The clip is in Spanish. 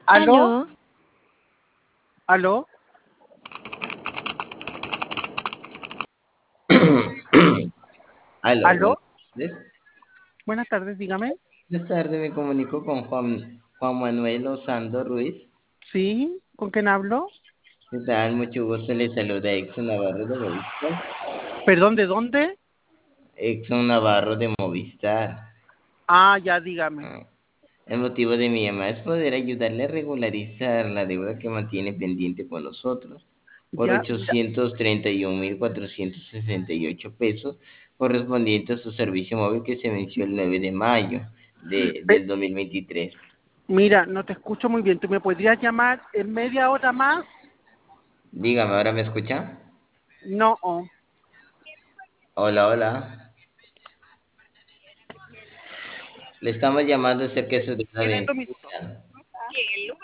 ¿Aló? Aló, ¿Aló? Aló, ¿Aló? buenas tardes. Buenas tardes, dígame. Buenas tardes, me comunico con Juan Manuel Osando Ruiz. ¿Sí? ¿Con quién hablo? ¿Qué tal? Mucho gusto, le saluda Exxon Navarro de Movistar. ¿Perdón, de dónde? Exxon Navarro de Movistar. Ah, ya, dígame. Ah, El motivo de mi llamada es poder ayudarle a regularizar la deuda que mantiene pendiente con nosotros por Ya, mira, 831.468 pesos correspondiente a su servicio móvil que se venció el 9 de mayo pe- del 2023. mira, no te escucho muy bien. ¿Tú me podrías llamar en media hora más? Dígame, ¿ahora me escucha? No. Hola, hola. Le estamos llamando acerca de su deuda Tienes 2 minutos. vencida.